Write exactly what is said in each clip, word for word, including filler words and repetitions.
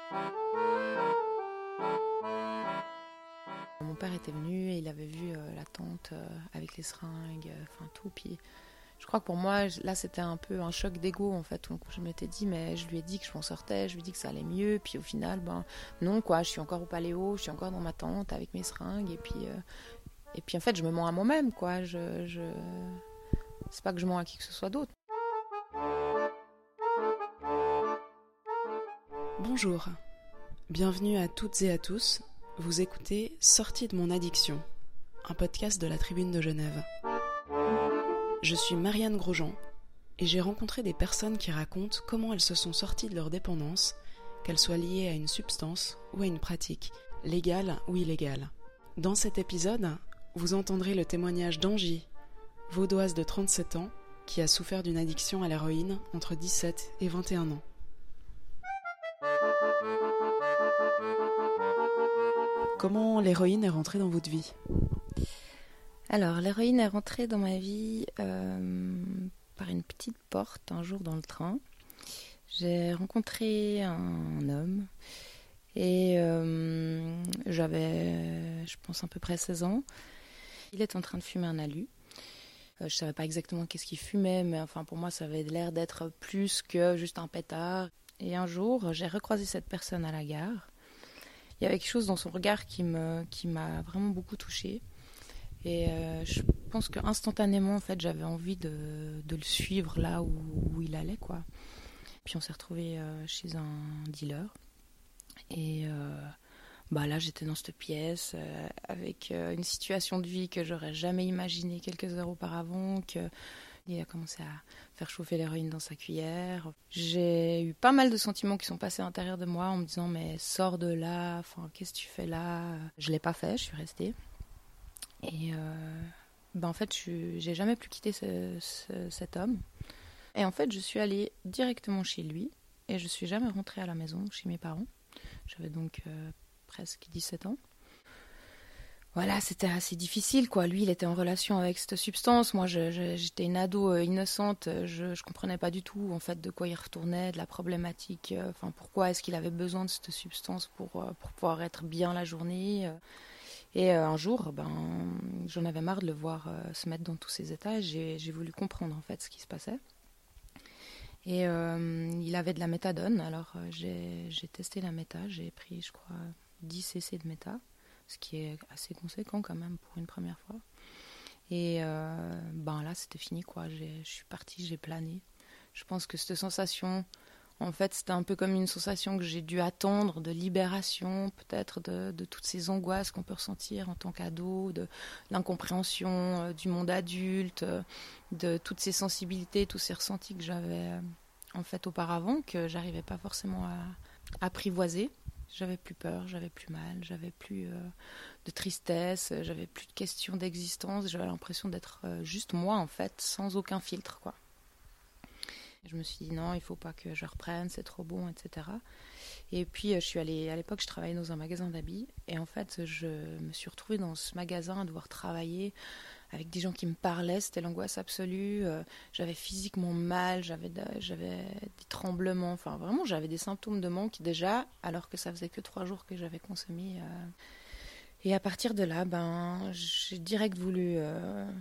Mon père était venu et il avait vu euh, la tante euh, avec les seringues, euh, enfin tout. Puis je crois que pour moi, là, c'était un peu un choc d'ego en fait. Donc je m'étais dit, mais je lui ai dit que je m'en sortais, je lui ai dit que ça allait mieux. Puis au final, ben non quoi, je suis encore au Paléo, je suis encore dans ma tente avec mes seringues. Et puis, euh, et puis en fait, je me mens à moi-même quoi. Je, je... C'est pas que je mens à qui que ce soit d'autre. Bonjour, bienvenue à toutes et à tous. Vous écoutez Sortie de mon addiction, un podcast de la Tribune de Genève. Je suis Marianne Grosjean et j'ai rencontré des personnes qui racontent comment elles se sont sorties de leur dépendance, qu'elles soient liées à une substance ou à une pratique, légale ou illégale. Dans cet épisode, vous entendrez le témoignage d'Angie, vaudoise de trente-sept ans, qui a souffert d'une addiction à l'héroïne entre dix-sept et vingt et un ans. Comment l'héroïne est rentrée dans votre vie ? Alors, l'héroïne est rentrée dans ma vie euh, par une petite porte un jour dans le train. J'ai rencontré un homme et euh, j'avais, je pense, à peu près seize ans. Il était en train de fumer un alu. Euh, je ne savais pas exactement qu'est-ce qu'il fumait, mais enfin pour moi, ça avait l'air d'être plus que juste un pétard. Et un jour, j'ai recroisé cette personne à la gare. Il y avait quelque chose dans son regard qui, me, qui m'a vraiment beaucoup touchée. Et euh, je pense qu'instantanément, en fait, j'avais envie de, de le suivre là où, où il allait, quoi. Puis on s'est retrouvés euh, chez un dealer. Et euh, bah là, j'étais dans cette pièce euh, avec euh, une situation de vie que j'aurais jamais imaginée quelques heures auparavant, que il a commencé à faire chauffer l'héroïne dans sa cuillère. J'ai eu pas mal de sentiments qui sont passés à l'intérieur de moi en me disant mais sors de là, enfin qu'est-ce que tu fais là ? Je l'ai pas fait, je suis restée. Et euh, ben en fait, je j'ai jamais plus quitté ce, ce, cet homme. Et en fait, je suis allée directement chez lui et je suis jamais rentrée à la maison chez mes parents. J'avais donc euh, presque dix-sept ans. Voilà, c'était assez difficile, quoi. Lui, il était en relation avec cette substance. Moi, je, je, j'étais une ado euh, innocente. Je, je comprenais pas du tout, en fait, de quoi il retournait, de la problématique. Euh, enfin, pourquoi est-ce qu'il avait besoin de cette substance pour, euh, pour pouvoir être bien la journée. Euh. Et euh, un jour, ben, j'en avais marre de le voir euh, se mettre dans tous ces états. J'ai, j'ai voulu comprendre, en fait, ce qui se passait. Et euh, il avait de la méthadone. Alors, euh, j'ai, j'ai testé la méta. J'ai pris, je crois, dix centilitres de méta. Ce qui est assez conséquent quand même pour une première fois. Et euh, ben là, c'était fini, quoi. J'ai, je suis partie, j'ai plané. Je pense que cette sensation, en fait, c'était un peu comme une sensation que j'ai dû attendre, de libération, peut-être de, de toutes ces angoisses qu'on peut ressentir en tant qu'ado, de l'incompréhension euh, du monde adulte, euh, de toutes ces sensibilités, tous ces ressentis que j'avais euh, en fait auparavant, que j'arrivais pas forcément à, à apprivoiser. J'avais plus peur, j'avais plus mal, j'avais plus euh, de tristesse, j'avais plus de questions d'existence. J'avais l'impression d'être euh, juste moi, en fait, sans aucun filtre, quoi. Et je me suis dit non, il faut pas que je reprenne, c'est trop bon, et cetera. Et puis, euh, je suis allée, à l'époque, je travaillais dans un magasin d'habits. Et en fait, je me suis retrouvée dans ce magasin à devoir travailler avec des gens qui me parlaient, c'était l'angoisse absolue. Euh, j'avais physiquement mal, j'avais, de, j'avais des tremblements, enfin vraiment j'avais des symptômes de manque déjà, alors que ça faisait que trois jours que j'avais consommé. Euh... Et à partir de là, ben, j'ai direct voulu euh,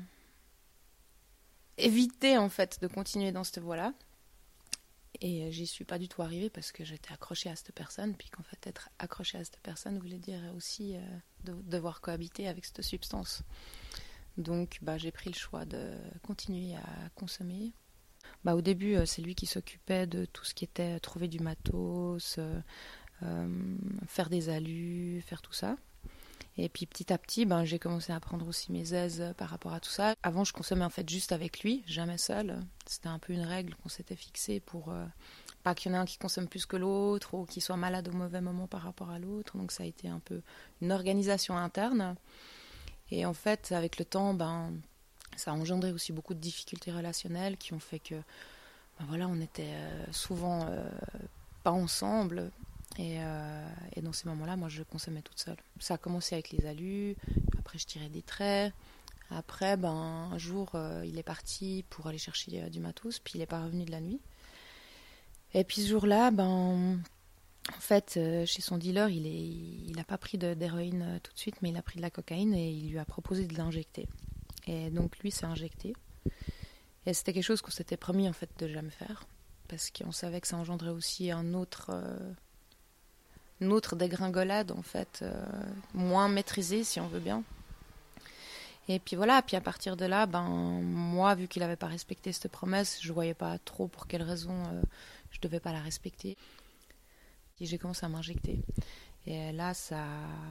éviter en fait de continuer dans cette voie-là. Et j'y suis pas du tout arrivée parce que j'étais accrochée à cette personne, puis qu'en fait être accrochée à cette personne voulait dire aussi euh, de, devoir cohabiter avec cette substance. Donc bah, j'ai pris le choix de continuer à consommer. Bah, au début, euh, c'est lui qui s'occupait de tout ce qui était trouver du matos, euh, euh, faire des alus, faire tout ça. Et puis petit à petit, ben, j'ai commencé à prendre aussi mes aises par rapport à tout ça. Avant, je consommais en fait juste avec lui, jamais seule. C'était un peu une règle qu'on s'était fixée pour euh, pas qu'il y en ait un qui consomme plus que l'autre ou qui soit malade au mauvais moment par rapport à l'autre. Donc ça a été un peu une organisation interne. Et en fait, avec le temps, ben, ça a engendré aussi beaucoup de difficultés relationnelles qui ont fait que, ben voilà, on était euh, souvent euh, pas ensemble. Et, euh, et dans ces moments-là, moi, je consommais toute seule. Ça a commencé avec les alus, après je tirais des traits. Après, ben, un jour, euh, il est parti pour aller chercher euh, du matos, puis il n'est pas revenu de la nuit. Et puis ce jour-là, ben, En fait, euh, chez son dealer, il est, il n'a pas pris de, d'héroïne euh, tout de suite, mais il a pris de la cocaïne et il lui a proposé de l'injecter. Et donc lui s'est injecté. Et c'était quelque chose qu'on s'était promis en fait de jamais faire, parce qu'on savait que ça engendrait aussi un autre, euh, une autre dégringolade en fait, euh, moins maîtrisée si on veut bien. Et puis voilà, puis à partir de là, ben moi, vu qu'il n'avait pas respecté cette promesse, je voyais pas trop pour quelle raison euh, je devais pas la respecter. Et j'ai commencé à m'injecter. Et là, ça,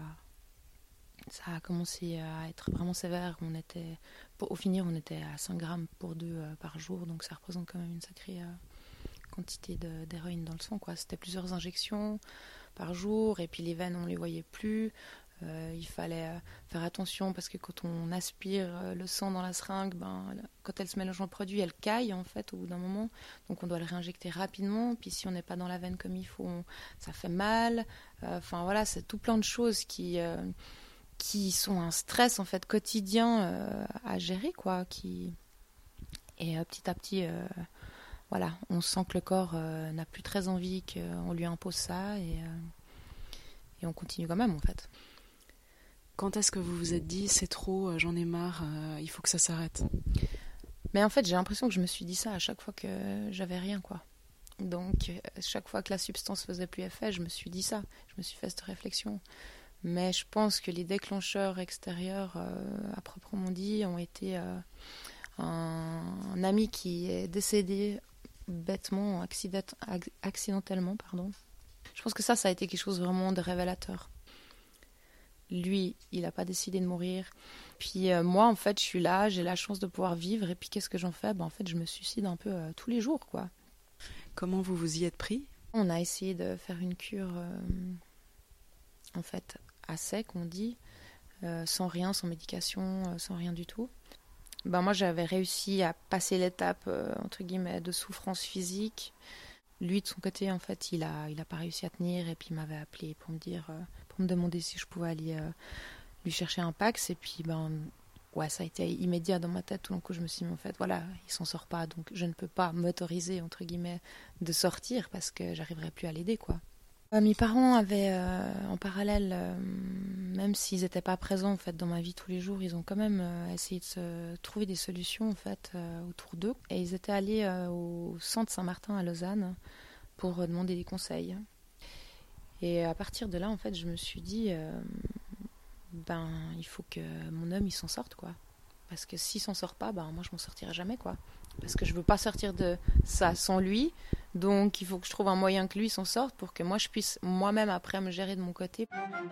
ça a commencé à être vraiment sévère. On était, pour, au finir, on était à cinq grammes pour deux euh, par jour, donc ça représente quand même une sacrée euh, quantité de, d'héroïne dans le sang, quoi. C'était plusieurs injections par jour, et puis les veines, on les voyait plus. Euh, il fallait euh, faire attention parce que quand on aspire euh, le sang dans la seringue, ben, quand elle se mélange en produit, elle caille en fait au bout d'un moment. Donc on doit le réinjecter rapidement. Puis si on n'est pas dans la veine comme il faut, on, ça fait mal. Enfin euh, voilà, c'est tout plein de choses qui, euh, qui sont un stress en fait quotidien euh, à gérer, quoi. Qui... Et euh, petit à petit, euh, voilà, on sent que le corps euh, n'a plus très envie qu'on lui impose ça et, euh, et on continue quand même en fait. Quand est-ce que vous vous êtes dit c'est trop, j'en ai marre, euh, il faut que ça s'arrête? Mais en fait, j'ai l'impression que je me suis dit ça à chaque fois que j'avais rien, quoi. Donc, chaque fois que la substance faisait plus effet, je me suis dit ça. Je me suis fait cette réflexion. Mais je pense que les déclencheurs extérieurs, euh, à proprement dit, ont été euh, un, un ami qui est décédé bêtement, accident, accidentellement, pardon. Je pense que ça, ça a été quelque chose vraiment de révélateur. Lui, il n'a pas décidé de mourir. Puis euh, moi, en fait, je suis là, j'ai la chance de pouvoir vivre. Et puis, qu'est-ce que j'en fais? Ben, en fait, je me suicide un peu euh, tous les jours, quoi. Comment vous vous y êtes pris? On a essayé de faire une cure, euh, en fait, à sec, on dit, euh, sans rien, sans médication, euh, sans rien du tout. Ben, moi, j'avais réussi à passer l'étape, euh, entre guillemets, de souffrance physique. Lui, de son côté, en fait, il a, il a pas réussi à tenir. Et puis, il m'avait appelé pour me dire... Euh, me demander si je pouvais aller euh, lui chercher un Pax, et puis ben ouais, ça a été immédiat dans ma tête. Tout d'un coup, je me suis dit en fait voilà, il s'en sort pas, donc je ne peux pas m'autoriser entre guillemets de sortir parce que j'arriverai plus à l'aider, quoi. Euh, mes parents avaient euh, en parallèle, euh, même s'ils n'étaient pas présents en fait dans ma vie tous les jours, ils ont quand même euh, essayé de se trouver des solutions en fait euh, autour d'eux, et ils étaient allés euh, au centre Saint-Martin à Lausanne pour euh, demander des conseils. Et à partir de là, en fait, je me suis dit, euh, ben, il faut que mon homme, il s'en sorte, quoi. Parce que s'il s'en sort pas, ben, moi, je m'en sortirai jamais, quoi. Parce que je veux pas sortir de ça sans lui. Donc, il faut que je trouve un moyen que lui s'en sorte pour que moi, je puisse moi-même, après, me gérer de mon côté.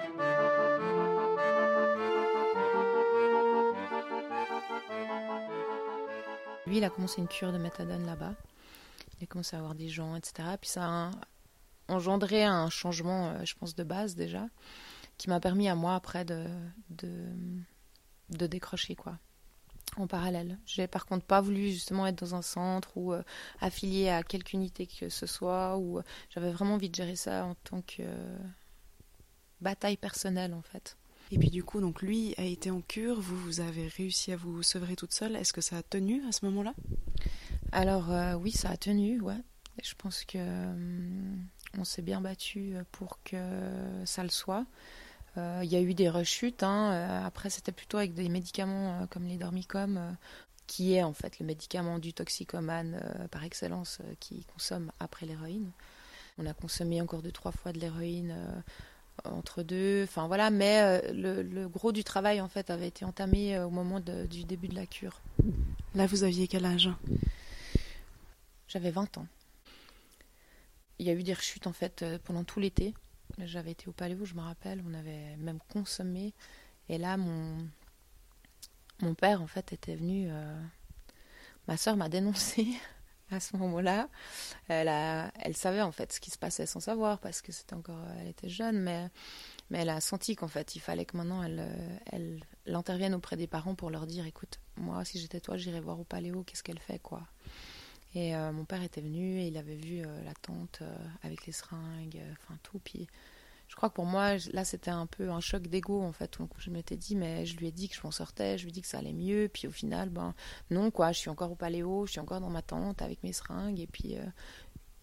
Lui, il a commencé une cure de méthadone là-bas. Il a commencé à avoir des gens, et cetera. Puis ça a engendré un changement, euh, je pense, de base déjà, qui m'a permis à moi après de, de, de décrocher, quoi, en parallèle. J'ai par contre pas voulu justement être dans un centre ou euh, affilié à quelque unité que ce soit, ou euh, j'avais vraiment envie de gérer ça en tant que euh, bataille personnelle en fait. Et puis du coup, donc lui a été en cure, vous, vous avez réussi à vous sevrer toute seule. Est-ce que ça a tenu à ce moment-là? Alors euh, oui, ça a tenu, ouais. Je pense que euh, on s'est bien battu pour que ça le soit. Il euh, y a eu des rechutes. Hein. Euh, après, c'était plutôt avec des médicaments euh, comme les Dormicum, euh, qui est en fait le médicament du toxicomane euh, par excellence euh, qui consomme après l'héroïne. On a consommé encore deux, trois fois de l'héroïne euh, entre deux. Enfin voilà, mais euh, le, le gros du travail en fait avait été entamé euh, au moment de, du début de la cure. Là, vous aviez quel âge? J'avais vingt ans. Il y a eu des rechutes en fait euh, pendant tout l'été. J'avais été au Paléo, je me rappelle, on avait même consommé. Et là, mon, mon père en fait était venu. Euh... Ma sœur m'a dénoncé à ce moment-là. Elle, a... elle savait en fait ce qui se passait sans savoir parce que c'était encore, elle était jeune, mais, mais elle a senti qu'en fait il fallait que maintenant elle, elle, elle intervienne auprès des parents pour leur dire, écoute, moi si j'étais toi, j'irais voir au Paléo, qu'est-ce qu'elle fait, quoi. Et euh, mon père était venu et il avait vu euh, la tante euh, avec les seringues, enfin euh, tout. Puis je crois que pour moi, là, c'était un peu un choc d'ego, en fait. Donc je m'étais dit, mais je lui ai dit que je m'en sortais, je lui ai dit que ça allait mieux. Puis au final, ben non, quoi, je suis encore au Paléo, je suis encore dans ma tente avec mes seringues. Et puis, euh,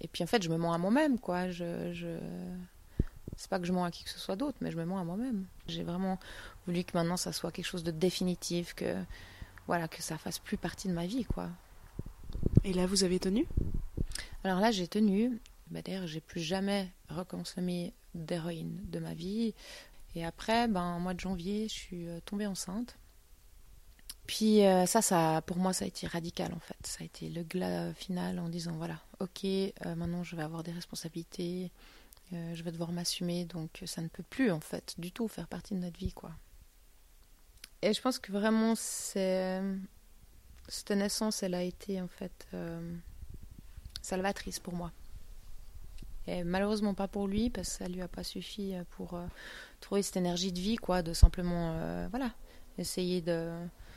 Et puis en fait, je me mens à moi-même, quoi. Je, je... C'est pas que je mens à qui que ce soit d'autre, mais je me mens à moi-même. J'ai vraiment voulu que maintenant ça soit quelque chose de définitif, que voilà, que ça fasse plus partie de ma vie, quoi. Et là, vous avez tenu ? Alors là, j'ai tenu. Bah, d'ailleurs, j'ai plus jamais reconsommé d'héroïne de ma vie. Et après, ben, au mois de janvier, je suis tombée enceinte. Puis euh, ça, ça, pour moi, ça a été radical, en fait. Ça a été le glas final en disant, voilà, ok, euh, maintenant je vais avoir des responsabilités, euh, je vais devoir m'assumer, donc ça ne peut plus, en fait, du tout faire partie de notre vie, quoi. Et je pense que vraiment, c'est... cette naissance, elle a été, en fait, euh, salvatrice pour moi. Et malheureusement pas pour lui, parce que ça lui a pas suffi pour euh, trouver cette énergie de vie, quoi, de simplement, euh, voilà, essayer de...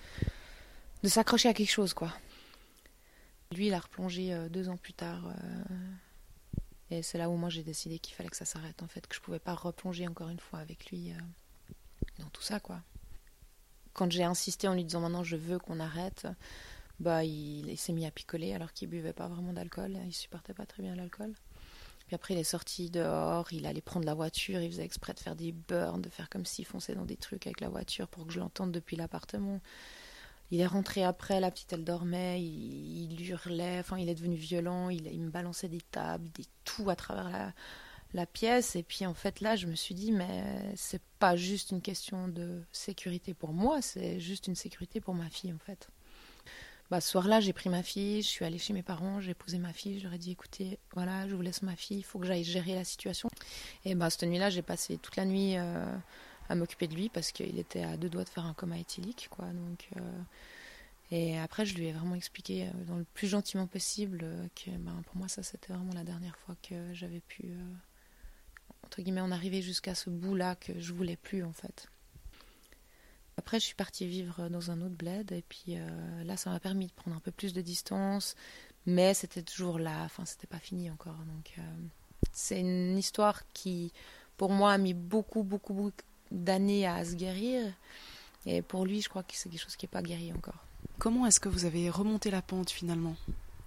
de s'accrocher à quelque chose, quoi. Lui, il a replongé euh, deux ans plus tard. Euh, et c'est là où moi, j'ai décidé qu'il fallait que ça s'arrête, en fait. Que je pouvais pas replonger encore une fois avec lui euh, dans tout ça, quoi. Quand j'ai insisté en lui disant maintenant, je veux qu'on arrête, bah, il, il s'est mis à picoler alors qu'il buvait pas vraiment d'alcool. Il supportait pas très bien l'alcool. Puis après, il est sorti dehors, il allait prendre la voiture, il faisait exprès de faire des burns, de faire comme s'il fonçait dans des trucs avec la voiture pour que je l'entende depuis l'appartement. Il est rentré après, la petite elle dormait, il, il hurlait, enfin il est devenu violent, il, il me balançait des tables, des tout à travers la, la pièce. Et puis en fait là je me suis dit mais c'est pas juste une question de sécurité pour moi, c'est juste une sécurité pour ma fille en fait. Bah, ce soir-là j'ai pris ma fille, je suis allée chez mes parents, j'ai posé ma fille, je leur ai dit écoutez, voilà je vous laisse ma fille, il faut que j'aille gérer la situation. Et bah cette nuit-là j'ai passé toute la nuit... Euh, à m'occuper de lui parce qu'il était à deux doigts de faire un coma éthylique, quoi. Donc, euh, et après, je lui ai vraiment expliqué euh, dans le plus gentiment possible euh, que ben, pour moi, ça, c'était vraiment la dernière fois que j'avais pu, euh, entre guillemets, en arriver jusqu'à ce bout-là que je voulais plus, en fait. Après, je suis partie vivre dans un autre bled et puis euh, là, ça m'a permis de prendre un peu plus de distance, mais c'était toujours là, enfin, c'était pas fini encore. Donc, euh, c'est une histoire qui, pour moi, a mis beaucoup, beaucoup, beaucoup d'années à se guérir, et pour lui je crois que c'est quelque chose qui n'est pas guéri encore. Comment est-ce que vous avez remonté la pente finalement ?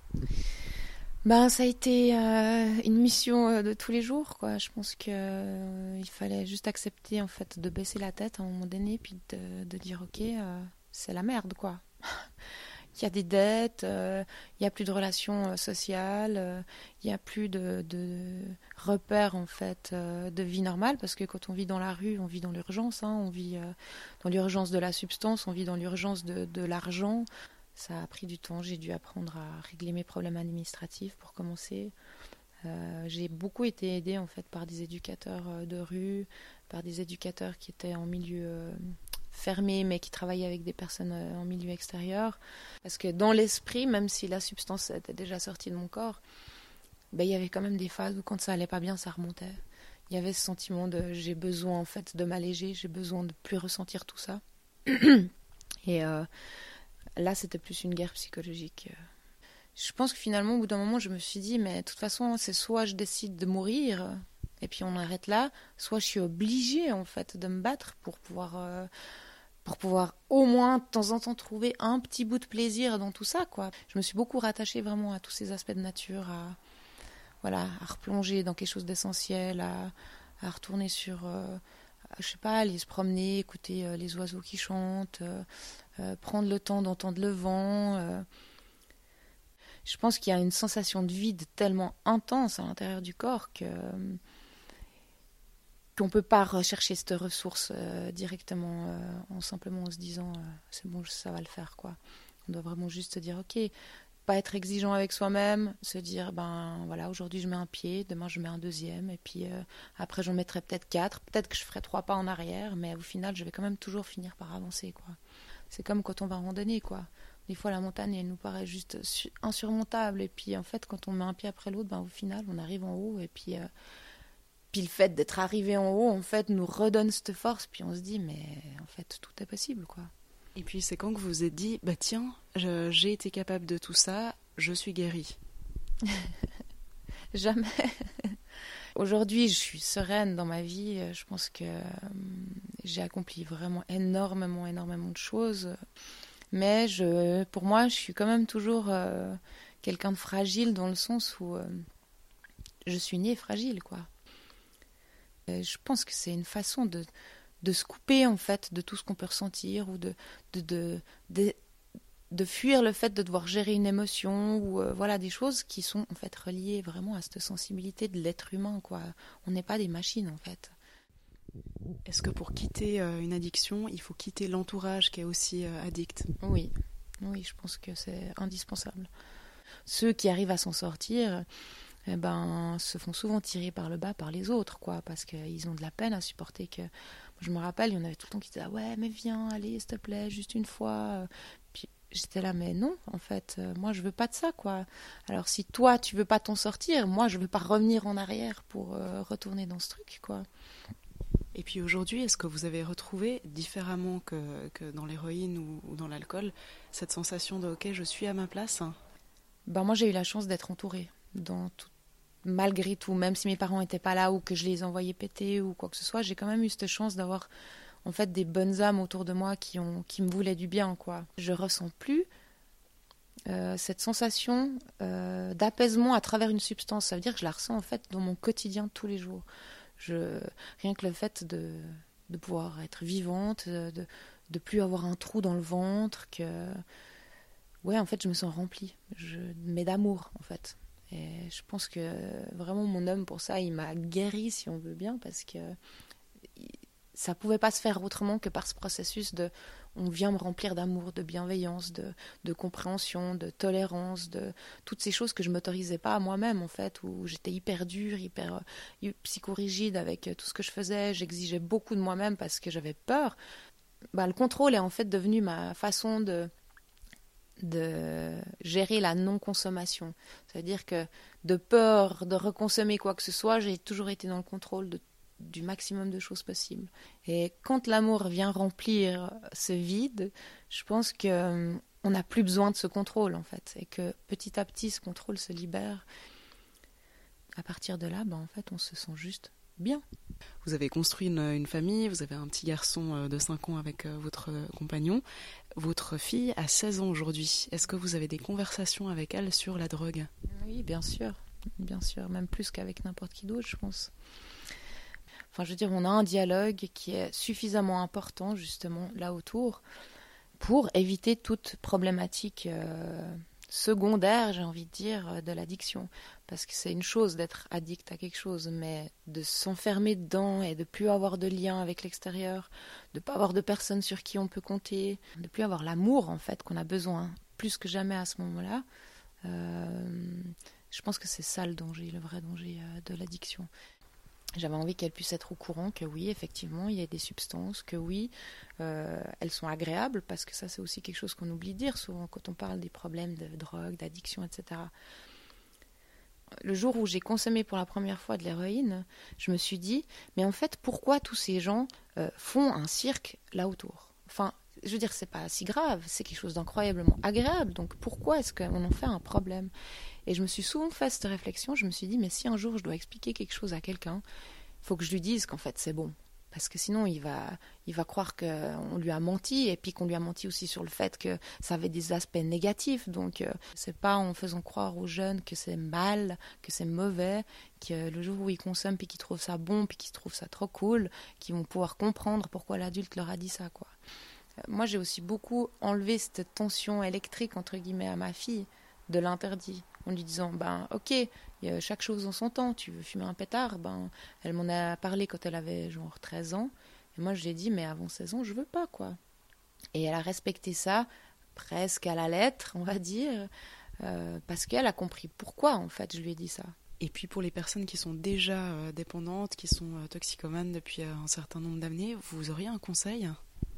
Ben, ça a été euh, une mission de tous les jours, quoi. Je pense qu'il euh, fallait juste accepter en fait de baisser la tête à un moment donné puis de, de dire ok euh, c'est la merde, quoi. Il y a des dettes, euh, il n'y a plus de relations euh, sociales, euh, il n'y a plus de, de repères en fait euh, de vie normale, parce que quand on vit dans la rue, on vit dans l'urgence, hein, on vit euh, dans l'urgence de la substance, on vit dans l'urgence de, de l'argent. Ça a pris du temps, j'ai dû apprendre à régler mes problèmes administratifs pour commencer. Euh, j'ai beaucoup été aidée en fait par des éducateurs euh, de rue, par des éducateurs qui étaient en milieu euh, fermé mais qui travaillaient avec des personnes euh, en milieu extérieur. Parce que dans l'esprit, même si la substance était déjà sortie de mon corps, ben, il y avait quand même des phases où quand ça allait pas bien, ça remontait. Il y avait ce sentiment de j'ai besoin en fait de m'alléger, j'ai besoin de plus ressentir tout ça. Et euh, là, c'était plus une guerre psychologique. Je pense que finalement, au bout d'un moment, je me suis dit, mais de toute façon, c'est soit je décide de mourir, et puis on arrête là, soit je suis obligée, en fait, de me battre pour pouvoir, euh, pour pouvoir au moins, de temps en temps, trouver un petit bout de plaisir dans tout ça, quoi. Je me suis beaucoup rattachée vraiment à tous ces aspects de nature, à, voilà, à replonger dans quelque chose d'essentiel, à, à retourner sur... Euh, je sais pas, aller se promener, écouter euh, les oiseaux qui chantent, euh, euh, prendre le temps d'entendre le vent... Euh, Je pense qu'il y a une sensation de vide tellement intense à l'intérieur du corps que qu'on ne peut pas rechercher cette ressource euh, directement euh, en simplement en se disant euh, c'est bon, ça va le faire, quoi. On doit vraiment juste se dire ok, pas être exigeant avec soi-même, se dire ben voilà, aujourd'hui je mets un pied, demain je mets un deuxième, et puis euh, après j'en mettrai peut-être quatre, peut-être que je ferai trois pas en arrière, mais au final je vais quand même toujours finir par avancer, quoi. C'est comme quand on va randonner, quoi. Des fois, la montagne, elle nous paraît juste insurmontable. Et puis, en fait, quand on met un pied après l'autre, ben, au final, on arrive en haut. Et puis, euh, puis le fait d'être arrivé en haut, en fait, nous redonne cette force. Puis on se dit, mais en fait, tout est possible, quoi. Et puis, c'est quand que vous vous êtes dit, bah tiens, je, j'ai été capable de tout ça, je suis guérie. Jamais. Aujourd'hui, je suis sereine dans ma vie. Je pense que euh, j'ai accompli vraiment énormément, énormément de choses. Mais je, pour moi, je suis quand même toujours euh, quelqu'un de fragile dans le sens où euh, je suis née fragile, quoi. Et je pense que c'est une façon de, de se couper, en fait, de tout ce qu'on peut ressentir, ou de, de, de, de, de fuir le fait de devoir gérer une émotion, ou euh, voilà, des choses qui sont, en fait, reliées vraiment à cette sensibilité de l'être humain, quoi. On n'est pas des machines, en fait. Est-ce que pour quitter euh, une addiction, il faut quitter l'entourage qui est aussi euh, addict ? Oui, oui, je pense que c'est indispensable. Ceux qui arrivent à s'en sortir, eh ben, se font souvent tirer par le bas par les autres, quoi, parce qu'ils ont de la peine à supporter que... Je me rappelle, il y en avait tout le temps qui disaient « Ah ouais, mais viens, allez, s'il te plaît, juste une fois. » Puis j'étais là « Mais non, en fait, euh, moi, je veux pas de ça, quoi. Alors si toi, tu veux pas t'en sortir, moi, je veux pas revenir en arrière pour euh, retourner dans ce truc, quoi. » Et puis aujourd'hui, est-ce que vous avez retrouvé, différemment que, que dans l'héroïne ou, ou dans l'alcool, cette sensation de « Ok, je suis à ma place » ? Ben, moi, j'ai eu la chance d'être entourée, dans tout, malgré tout. Même si mes parents n'étaient pas là ou que je les envoyais péter ou quoi que ce soit, j'ai quand même eu cette chance d'avoir en fait, des bonnes âmes autour de moi qui, ont, qui me voulaient du bien, quoi. Je ressens plus euh, cette sensation euh, d'apaisement à travers une substance. Ça veut dire que je la ressens en fait dans mon quotidien de tous les jours. Je, rien que le fait de, de pouvoir être vivante, de ne plus avoir un trou dans le ventre, que... Ouais, en fait, je me sens remplie, je, mais d'amour, en fait. Et je pense que vraiment, mon homme, pour ça, il m'a guérie, si on veut bien, parce que ça ne pouvait pas se faire autrement que par ce processus de... On vient me remplir d'amour, de bienveillance, de, de compréhension, de tolérance, de toutes ces choses que je ne m'autorisais pas à moi-même, en fait, où j'étais hyper dure, hyper euh, psychorigide avec tout ce que je faisais. J'exigeais beaucoup de moi-même parce que j'avais peur. Bah, le contrôle est en fait devenu ma façon de... de gérer la non-consommation. C'est-à-dire que de peur de reconsommer quoi que ce soit, j'ai toujours été dans le contrôle de, du maximum de choses possibles. Et quand l'amour vient remplir ce vide, je pense qu'on n'a plus besoin de ce contrôle, en fait. Et que petit à petit, ce contrôle se libère. À partir de là, ben, en fait, on se sent juste bien. Vous avez construit une, une famille, vous avez un petit garçon de cinq ans avec votre compagnon. Votre fille a seize ans aujourd'hui. Est-ce que vous avez des conversations avec elle sur la drogue ? Oui, bien sûr. Bien sûr, même plus qu'avec n'importe qui d'autre, je pense. Enfin, je veux dire, on a un dialogue qui est suffisamment important, justement, là autour, pour éviter toute problématique euh, secondaire, j'ai envie de dire, de l'addiction. Parce que c'est une chose d'être addict à quelque chose, mais de s'enfermer dedans et de plus avoir de lien avec l'extérieur, de pas avoir de personnes sur qui on peut compter, de plus avoir l'amour, en fait, qu'on a besoin, plus que jamais à ce moment-là. Euh, je pense que c'est ça le danger, le vrai danger euh, de l'addiction. J'avais envie qu'elle puisse être au courant que oui, effectivement, il y a des substances, que oui, euh, elles sont agréables, parce que ça, c'est aussi quelque chose qu'on oublie de dire souvent quand on parle des problèmes de drogue, d'addiction, et cetera. Le jour où j'ai consommé pour la première fois de l'héroïne, je me suis dit, mais en fait, pourquoi tous ces gens euh, font un cirque là autour ? Enfin, je veux dire, c'est pas si grave, c'est quelque chose d'incroyablement agréable, donc pourquoi est-ce qu'on en fait un problème ? Et je me suis souvent fait cette réflexion, je me suis dit, mais si un jour je dois expliquer quelque chose à quelqu'un, il faut que je lui dise qu'en fait c'est bon. Parce que sinon il va, il va croire qu'on lui a menti, et puis qu'on lui a menti aussi sur le fait que ça avait des aspects négatifs. Donc euh, c'est pas en faisant croire aux jeunes que c'est mal, que c'est mauvais, que le jour où ils consomment puis qu'ils trouvent ça bon, puis qu'ils trouvent ça trop cool, qu'ils vont pouvoir comprendre pourquoi l'adulte leur a dit ça, quoi. Euh, moi j'ai aussi beaucoup enlevé cette tension électrique entre guillemets à ma fille de l'interdit, en lui disant, ben ok, il y a chaque chose en son temps, tu veux fumer un pétard, ben elle m'en a parlé quand elle avait genre treize ans, et moi je lui ai dit, mais avant seize ans, je veux pas, quoi. Et elle a respecté ça, presque à la lettre, on va dire, euh, parce qu'elle a compris pourquoi, en fait, je lui ai dit ça. Et puis pour les personnes qui sont déjà euh, dépendantes, qui sont euh, toxicomanes depuis euh, un certain nombre d'années, vous auriez un conseil ?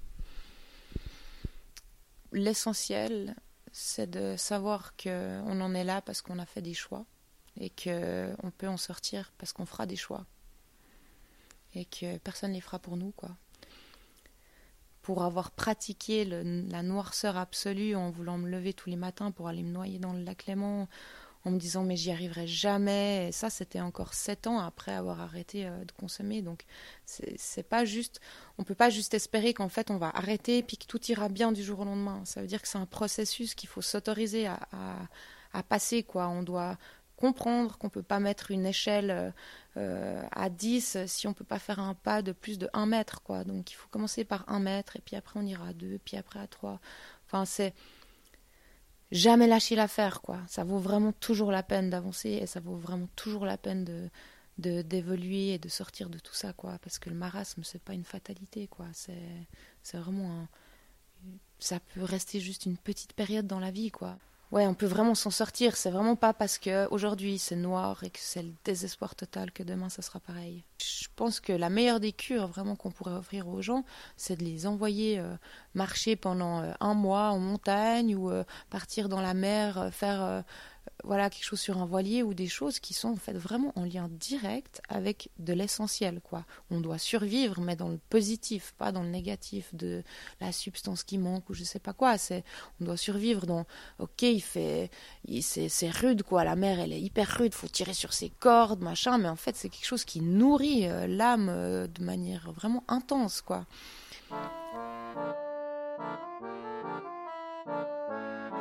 L'essentiel, c'est de savoir qu'on en est là parce qu'on a fait des choix et qu'on peut en sortir parce qu'on fera des choix et que personne ne les fera pour nous, quoi. Pour avoir pratiqué le, la noirceur absolue en voulant me lever tous les matins pour aller me noyer dans le lac Léman, en me disant mais j'y arriverai jamais, et ça c'était encore sept ans après avoir arrêté euh, de consommer, donc c'est, c'est pas juste, on peut pas juste espérer qu'en fait on va arrêter et puis que tout ira bien du jour au lendemain. Ça veut dire que c'est un processus qu'il faut s'autoriser à, à, à passer, quoi. On doit comprendre qu'on ne peut pas mettre une échelle euh, à dix si on ne peut pas faire un pas de plus de un mètre, quoi. Donc il faut commencer par un mètre, et puis après on ira à deux, puis après à trois. Enfin, c'est jamais lâcher l'affaire, quoi. Ça vaut vraiment toujours la peine d'avancer, et ça vaut vraiment toujours la peine de, de, d'évoluer et de sortir de tout ça, quoi. Parce que le marasme, c'est pas une fatalité, quoi. C'est, c'est vraiment un... Ça peut rester juste une petite période dans la vie, quoi. Ouais, on peut vraiment s'en sortir. C'est vraiment pas parce que aujourd'hui c'est noir et que c'est le désespoir total que demain ça sera pareil. Je pense que la meilleure des cures vraiment qu'on pourrait offrir aux gens, c'est de les envoyer euh, marcher pendant euh, un mois en montagne ou euh, partir dans la mer, euh, faire euh, voilà quelque chose sur un voilier, ou des choses qui sont en fait vraiment en lien direct avec de l'essentiel, quoi. On doit survivre, mais dans le positif, pas dans le négatif de la substance qui manque ou je sais pas quoi. C'est, on doit survivre dans, ok, il fait, il, c'est, c'est rude, quoi. La mer, elle est hyper rude, faut tirer sur ses cordes, machin, mais en fait, c'est quelque chose qui nourrit euh, l'âme euh, de manière vraiment intense, quoi.